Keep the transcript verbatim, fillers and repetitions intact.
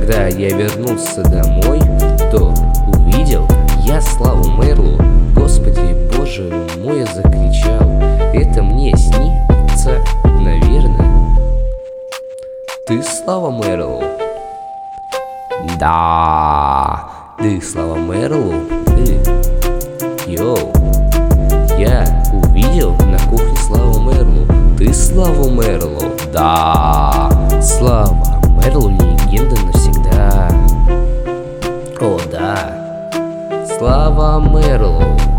Когда я вернулся домой, то увидел я Славу Мэрлоу. Господи, боже мой, я закричал. Это мне снится, наверное. Ты Слава Мэрлоу? Да, ты Слава Мэрлоу? Ты? Йоу. Я увидел на кухне Славу Мэрлоу. Ты Слава Мэрлоу? Да. Слава Мэрлоу, легенда навсегда. О, да. Слава Мэрлоу.